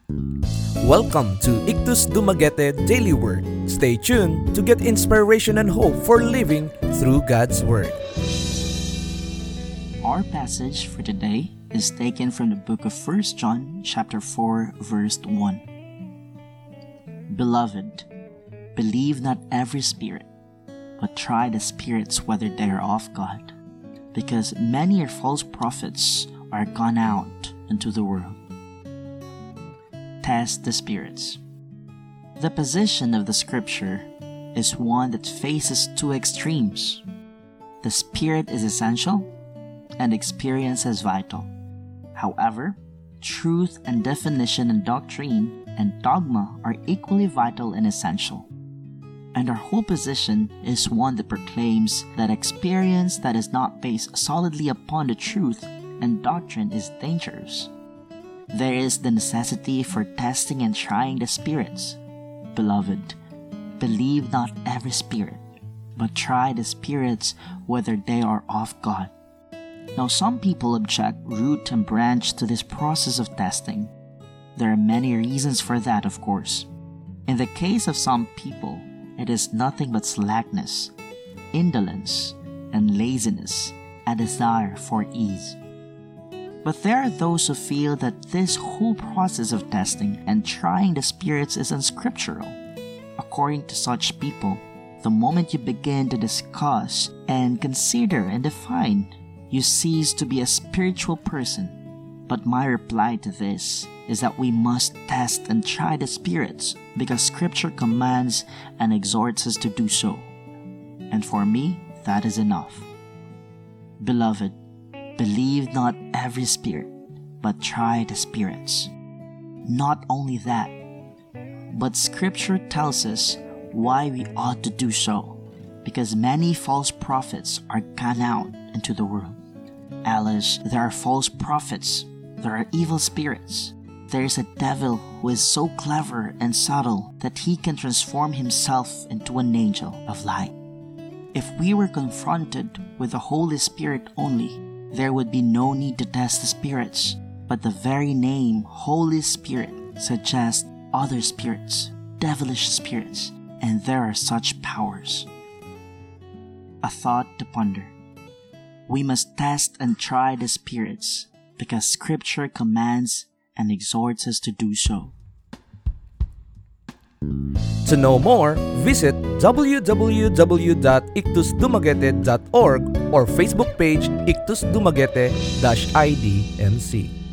Welcome to Ictus Dumaguete Daily Word. Stay tuned to get inspiration and hope for living through God's Word. Our passage for today is taken from the book of 1 John chapter 4 verse 1. Beloved, believe not every spirit, but try the spirits whether they are of God, because many false prophets are gone out into the world. Test the spirits. The position of the scripture is one that faces two extremes. The spirit is essential and experience is vital. However, truth and definition and doctrine and dogma are equally vital and essential. And our whole position is one that proclaims that experience that is not based solidly upon the truth and doctrine is dangerous. There is the necessity for testing and trying the spirits. Beloved, believe not every spirit, but try the spirits whether they are of God. Now, some people object root and branch to this process of testing. There are many reasons for that, of course. In the case of some people, it is nothing but slackness, indolence, and laziness, a desire for ease. But there are those who feel that this whole process of testing and trying the spirits is unscriptural. According to such people, the moment you begin to discuss and consider and define, you cease to be a spiritual person. But my reply to this is that we must test and try the spirits because Scripture commands and exhorts us to do so. And for me, that is enough. Beloved, believe not every spirit, but try the spirits. Not only that, but Scripture tells us why we ought to do so, because many false prophets are gone out into the world. Alice, there are false prophets, there are evil spirits. There is a devil who is so clever and subtle that he can transform himself into an angel of light. If we were confronted with the Holy Spirit only, there would be no need to test the spirits, but the very name Holy Spirit suggests other spirits, devilish spirits, and there are such powers. A thought to ponder. We must test and try the spirits because Scripture commands and exhorts us to do so. To know more, visit www.ictusdumaguete.org or Facebook page Ictus Dumaguete-IDMC.